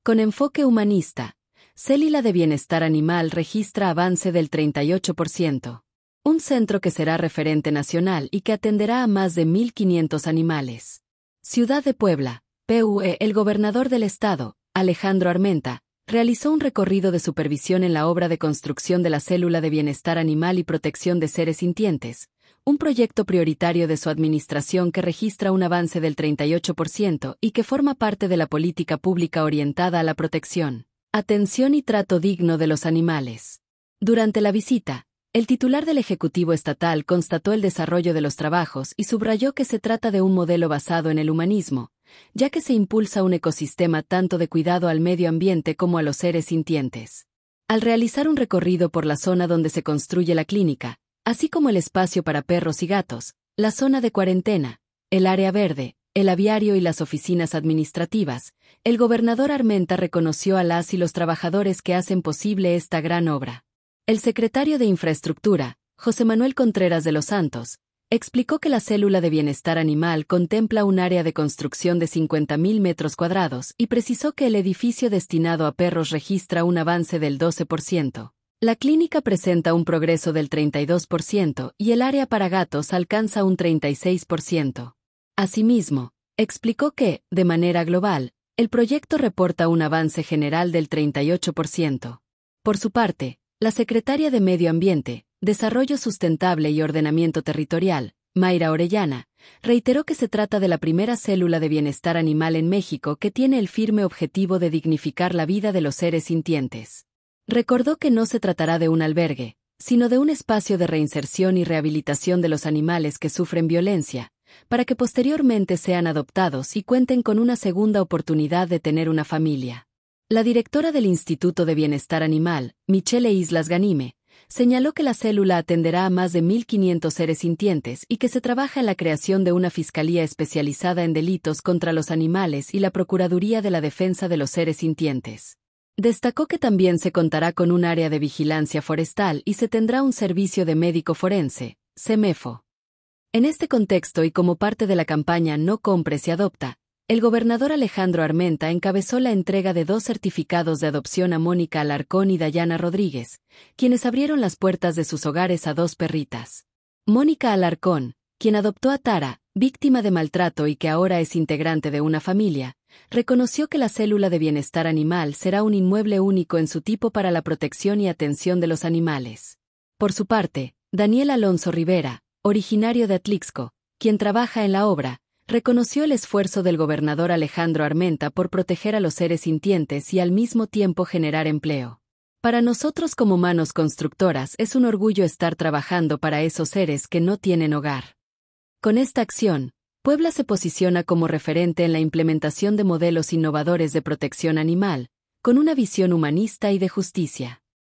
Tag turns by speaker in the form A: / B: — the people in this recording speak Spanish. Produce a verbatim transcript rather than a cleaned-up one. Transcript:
A: Con enfoque humanista, Célula de Bienestar Animal registra avance del treinta y ocho por ciento. Un centro que será referente nacional y que atenderá a más de mil quinientos animales. Ciudad de Puebla, P U E. El gobernador del estado, Alejandro Armenta, realizó un recorrido de supervisión en la obra de construcción de la Célula de Bienestar Animal y Protección de Seres Sintientes, un proyecto prioritario de su administración que registra un avance del treinta y ocho por ciento y que forma parte de la política pública orientada a la protección, atención y trato digno de los animales. Durante la visita, el titular del Ejecutivo Estatal constató el desarrollo de los trabajos y subrayó que se trata de un modelo basado en el humanismo, ya que se impulsa un ecosistema tanto de cuidado al medio ambiente como a los seres sintientes. Al realizar un recorrido por la zona donde se construye la clínica, así como el espacio para perros y gatos, la zona de cuarentena, el área verde, el aviario y las oficinas administrativas, el gobernador Armenta reconoció a las y los trabajadores que hacen posible esta gran obra. El secretario de Infraestructura, José Manuel Contreras de los Santos, explicó que la Célula de Bienestar Animal contempla un área de construcción de cincuenta mil metros cuadrados y precisó que el edificio destinado a perros registra un avance del doce por ciento. La clínica presenta un progreso del treinta y dos por ciento y el área para gatos alcanza un treinta y seis por ciento. Asimismo, explicó que, de manera global, el proyecto reporta un avance general del treinta y ocho por ciento. Por su parte, la secretaria de Medio Ambiente, Desarrollo Sustentable y Ordenamiento Territorial, Mayra Orellana, reiteró que se trata de la primera célula de bienestar animal en México que tiene el firme objetivo de dignificar la vida de los seres sintientes. Recordó que no se tratará de un albergue, sino de un espacio de reinserción y rehabilitación de los animales que sufren violencia, para que posteriormente sean adoptados y cuenten con una segunda oportunidad de tener una familia. La directora del Instituto de Bienestar Animal, Michelle Islas Ganime, señaló que la célula atenderá a más de mil quinientos seres sintientes y que se trabaja en la creación de una fiscalía especializada en delitos contra los animales y la Procuraduría de la Defensa de los Seres Sintientes. Destacó que también se contará con un área de vigilancia forestal y se tendrá un servicio de médico forense, CEMEFO. En este contexto y como parte de la campaña No compres y adopta, el gobernador Alejandro Armenta encabezó la entrega de dos certificados de adopción a Mónica Alarcón y Dayana Rodríguez, quienes abrieron las puertas de sus hogares a dos perritas. Mónica Alarcón, quien adoptó a Tara, víctima de maltrato y que ahora es integrante de una familia, reconoció que la Célula de Bienestar Animal será un inmueble único en su tipo para la protección y atención de los animales. Por su parte, Daniel Alonso Rivera, originario de Atlixco, quien trabaja en la obra, reconoció el esfuerzo del gobernador Alejandro Armenta por proteger a los seres sintientes y al mismo tiempo generar empleo. Para nosotros como manos constructoras es un orgullo estar trabajando para esos seres que no tienen hogar. Con esta acción, Puebla se posiciona como referente en la implementación de modelos innovadores de protección animal, con una visión humanista y de justicia.